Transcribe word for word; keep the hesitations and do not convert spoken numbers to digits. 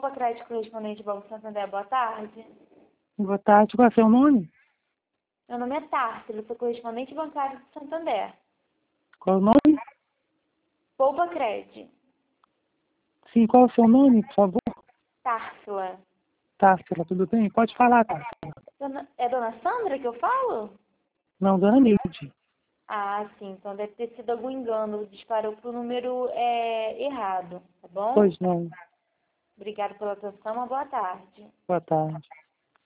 Poupa Crédito Correspondente Banco Santander, boa tarde. Boa tarde, qual é o seu nome? Meu nome é Tárcila, eu sou correspondente bancário de Santander. Qual é o nome? Poupa Crédito. Sim, qual é o seu nome, por favor? Tárcila. Tárcila, tudo bem? Pode falar, Tárcila. Dona- É Dona Sandra que eu falo? Não, dona Neide. Ah, sim, então deve ter sido algum engano, disparou para o número é, errado, tá bom? Pois não. Obrigada pela atenção, uma boa tarde. Boa tarde.